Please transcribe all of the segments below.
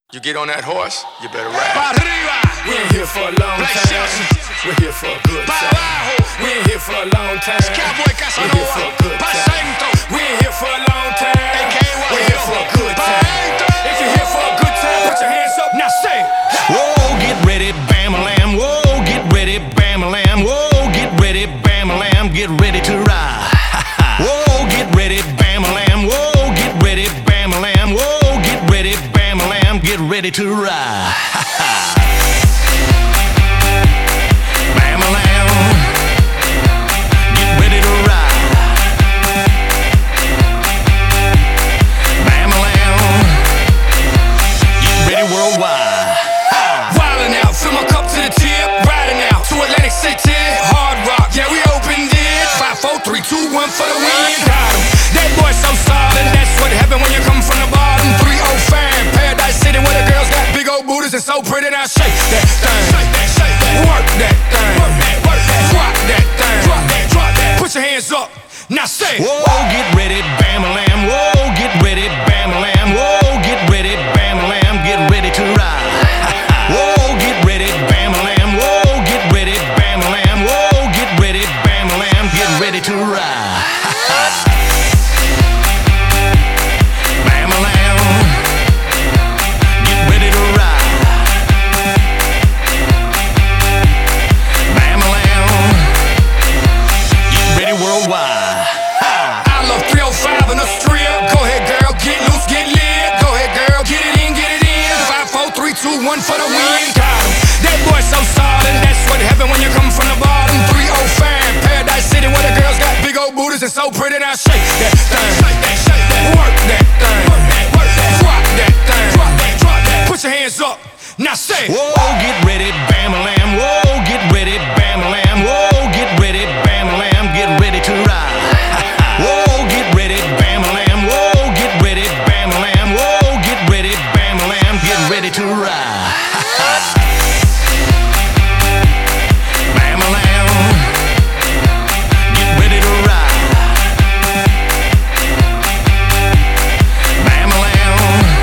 You get on that horse, you better ride. Pa' arriba. We ain't here for a long time. We're here for a good Pa' time. abajo. We ain't here for a long time. Cowboy We're here for a Casanova. good Pa' time. centro. We ain't here for a long time. AKA We're here for a good Pa' time. adentro. If you're here for a good time, put your hands up. Now say, Whoa, get ready, Bam-a-lam. Whoa, get ready, Bam-a-lam. Whoa, get ready, Bam-a-lam. Get ready to ride. Whoa, get ready, Bam-a-lam. Whoa, get ready, Bam-a-lam. Whoa, get ready, Bam-a-lam. Get ready to ride. Bam-a-lam. Get ready to ride. Bam-a-lam. Get ready worldwide. wildin' out, fill my cup to the tip, riding out to Atlantic City, Hard Rock, yeah we opened it. 5, 4, 3, 2, 1 for the win. Got 'em. That boy so solid, that's what happen when you come from the bottom. 305, Paradise City, where the girls got big old booties and so pretty. Now shake that thing, work that thing, drop that thing, drop that. Put your hands up, now say. Whoa, get ready, Bam-a-lam. Whoa, get ready, Bam-a-lam. Whoa, get ready, Bam-a-lam. Get ready to ride. Whoa, get ready, Bam-a-lam. Whoa, get ready, Bam-a-lam. Whoa, get ready, Bam-a-lam. Get ready to ride. Bam-a-lam. Get ready to ride. Bam-a-lam. Get ready worldwide. I love 305 in the strip. Go ahead, girl, get loose, get lit. Go ahead, girl, get it in, get it in. 5, 4, 3, 2, 1 for the win. Got 'em. That boy so solid, that's what happen when you come from the bottom. 305, Paradise City, where the girls got big old booties and so pretty. Now shake that thing, work that thing, drop that thing, drop that. Put your hands up, now say. Whoa, get ready, Bam-a-lam. Whoa, get ready, Bam-a-lam. Whoa, get ready, Bam-a-lam. Get ready to ride. Whoa, get ready, Bam-a-lam. Whoa, get ready, Bam-a-lam. Whoa, get ready, Bam-a-lam. Get ready to ride. Bam-a-lam. Get ready to ride. Bam-a-lam.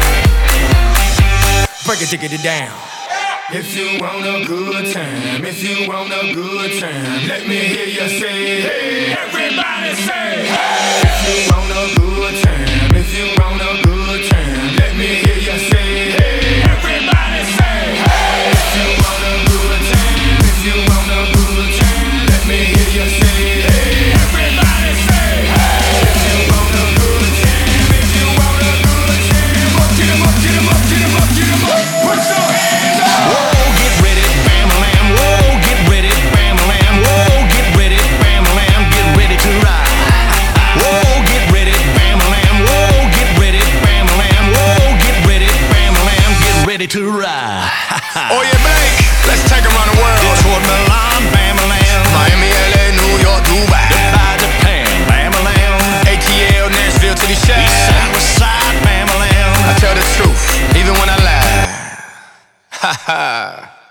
Break it, diggity down. If you want a good time, if you want a good time, let me hear you say, hey, everybody say, hey. If you want a good time, if you want a good time, let me hear you say, hey, everybody say, hey. If you want a good time, if you want a good time, let me hear you say, hey, everybody say, hey. If you want a good time, if you want a good time, get 'em up, get 'em up, get 'em up, get 'em up, put your hands up. Whoa, get ready, Bam-a-lam. Whoa, get ready, Bam-a-lam. Whoa, get ready, Bam-a-lam. Get ready to ride. Whoa, get ready, Bam-a-lam. Whoa, get ready, Bam-a-lam. Whoa, get ready, Bam-a-lam. Get ready to ride. Oye, Blake, let's take 'em around the world. Detroit, Milan, Bam-a-lam. Miami, LA, New York, Dubai. Dubai, Japan, Bam-a-lam. ATL, Nashville to the East Shire. side, west side, Bam-a-lam. I tell the truth, even when I lie. Ha ha.